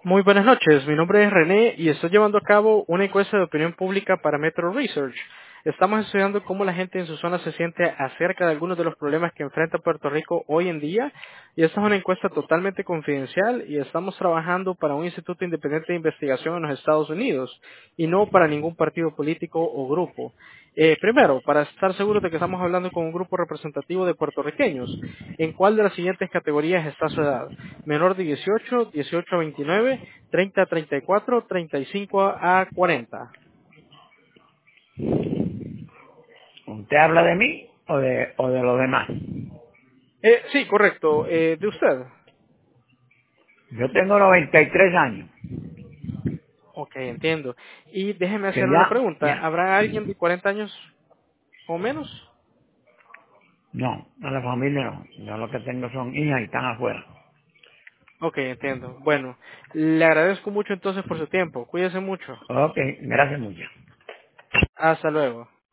Muy buenas noches, mi nombre es René y estoy llevando a cabo una encuesta de opinión pública para Metro Research. Estamos estudiando cómo la gente en su zona se siente acerca de algunos de los problemas que enfrenta Puerto Rico hoy en día, y esta es una encuesta totalmente confidencial y estamos trabajando para un instituto independiente de investigación en los Estados Unidos y no para ningún partido político o grupo. Primero, para estar seguros de que estamos hablando con un grupo representativo de puertorriqueños, ¿en cuál de las siguientes categorías está su edad? Menor de 18, 18 a 29, 30 a 34, 35 a 40. ¿Usted habla de mí o de los demás? Sí, correcto. ¿De usted? Yo tengo 93 años. Ok, entiendo. Y déjeme Que hacerle una ya, pregunta. ya, ¿Habrá alguien de 40 años o menos? no, a la familia no. Yo lo que tengo son hijas y están afuera. Ok, entiendo. Bueno, le agradezco mucho entonces por su tiempo. Cuídese mucho. Ok, gracias mucho. Hasta luego.